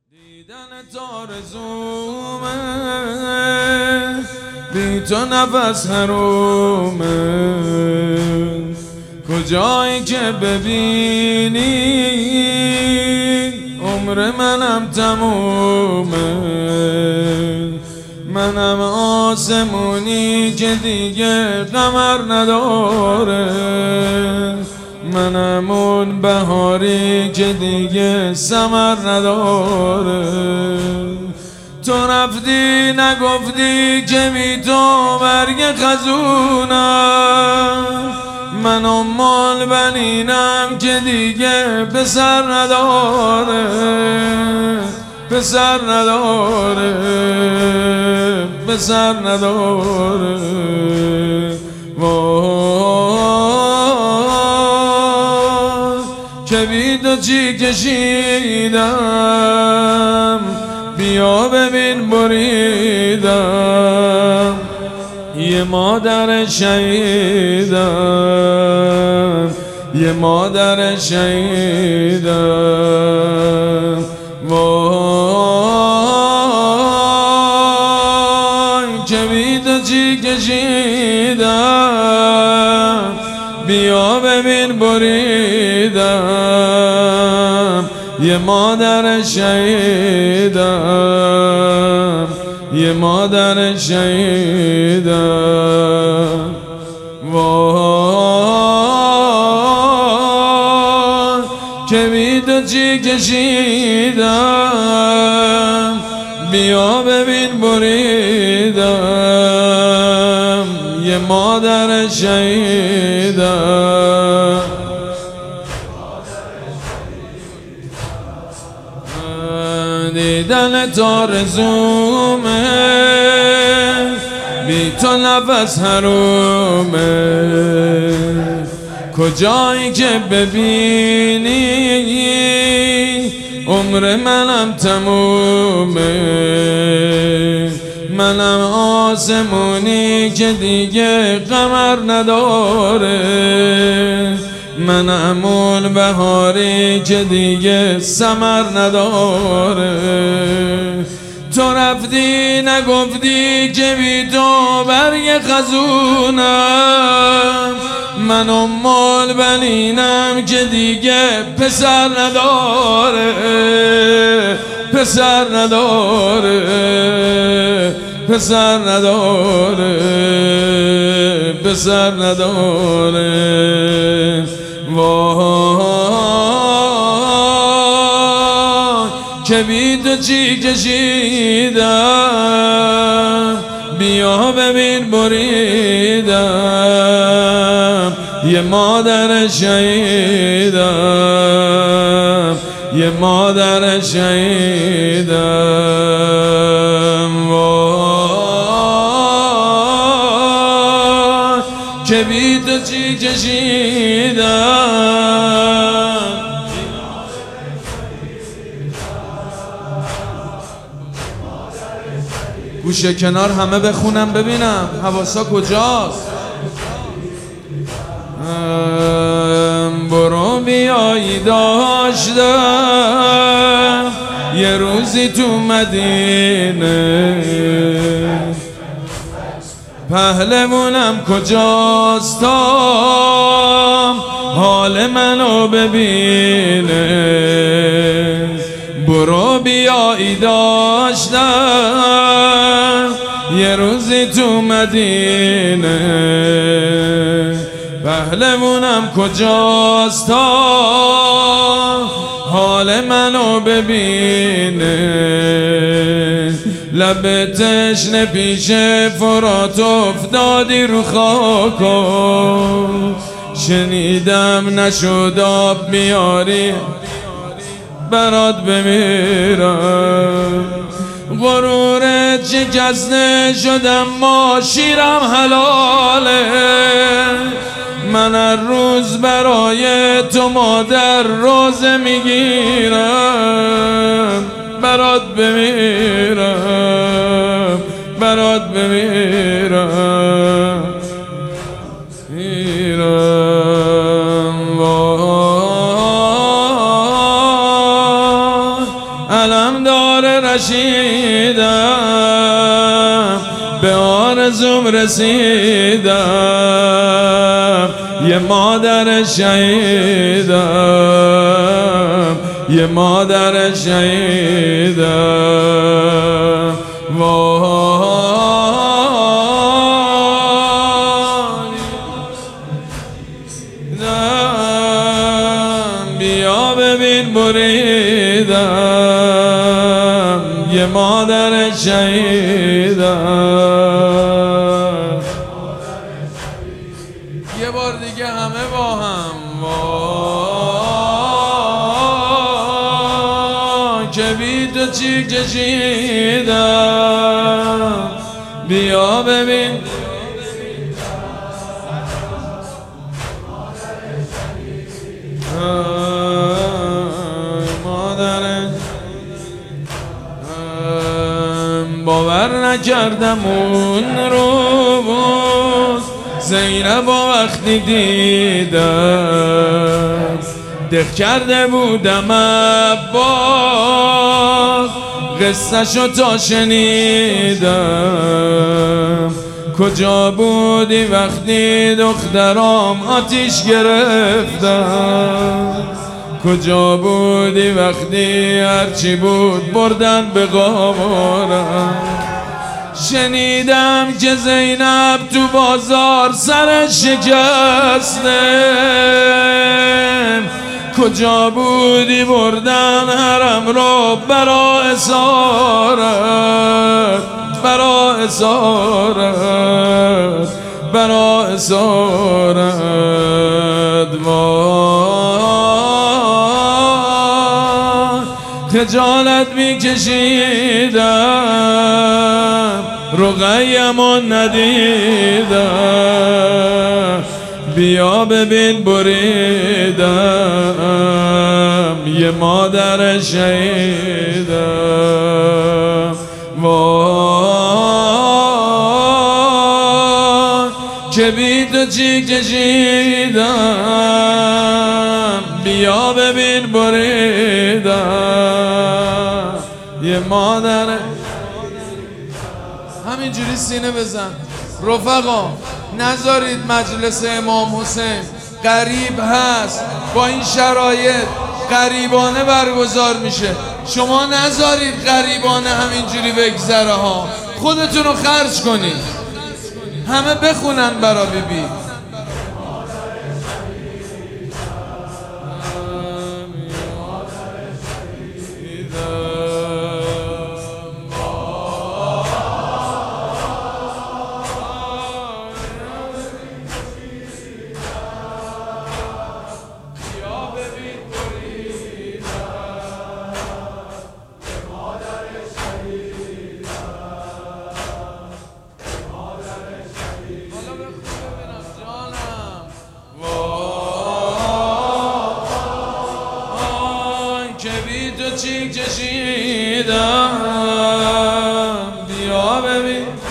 دیدن آرزومه، بی تو نفس حرومه. کجایی که ببینی عمر منم تمومه. منم آسمونی که دیگه قمر نداره. منم اون بهاری که دیگه ثمر نداره. تو رفتی نگفتی که بی تو برگ خزونم. من مال بنینم که دیگه پسر نداره. پسر نداره. پسر نداره. که بی تو چی کشیدم، بیا ببین بریدم. یه مادر شهیدم، یه مادر شهیدم. وای که بی تو چی کشیدم، بیا ببین بریدم. یه مادر شهیدم، یه مادر شهیدم. وای که بی تو چی کشیدم، بیا ببین بریدم. یه مادر شهیدم. دیدن آرزومه، بی تو نفس حرومه. کجایی که ببینی عمر منم تمومه. منم آسمونی که دیگه قمر نداره. منم اون بهاری که دیگه ثمر نداره. تو رفتی نگفتی که بی تو برگ خزونم. من مال بنینم که دیگه پسر نداره. پسر نداره. پسر نداره. پسر نداره. وای که بی تو چی کشیدم، بیا ببین بریدم. یه مادر شهیدم، یه مادر شهیدم. وای که بی تو چی کشیدم. گوشه کنار همه بخونم ببینم حواسا کجاست. برو بیایی داشتم یه روزی تو مدینه. پهلوانم کجاست تا حال منو ببینه. برو بیایی داشتم یه روزی تو مدینه. پهلوانم کجاست تا حال منو ببینه. لب تشنه پیش فرات افتادی رو خاکو. شنیدم نشد آب میاری برات بمیرم. غرورت شکسته شدم ما شیرم حلاله. من هر روز برای تو مادر روزه میگیرم. برات بمیرم. برات بمیرم. علمدار رشیدم، به آرزوم رسیدم، یه مادر شهیدم، یه مادر شهیدم. بیا ببین بریدم، یه مادر شهیدم. یه بار دیگه همه با هم که بی تو چی کشیدم. بیا ببین باور نکردم اون روز زینب وقتی دیدم، دق کرده بودم عباس قصه شو تا شنیدم. کجا بودی وقتی دخترام آتیش گرفتم؟ کجا بودی وقتی هرچی بود بردن به قمارم؟ شنیدم که زینب تو بازار سرش شکسته. کجا بودی بردن حرم رو برا اسارت، برا اسارت، برا اسارت. خجالت میکشیدم، رقیه‌مو ندیدم. بیا ببین بریدم، یه مادر شهیدم. وای که بی تو چی کشیدم. بیا ببین بریدم، یه مادر. همینجوری سینه بزن رفقا، نذارید مجلس امام حسین غریب هست، با این شرایط غریبانه برگزار میشه. شما نذارید غریبانه همینجوری بگذره ها، خودتون رو خرج کنید. همه بخونن برا بیبی. که بی تو چی کشیدم. بیا ببین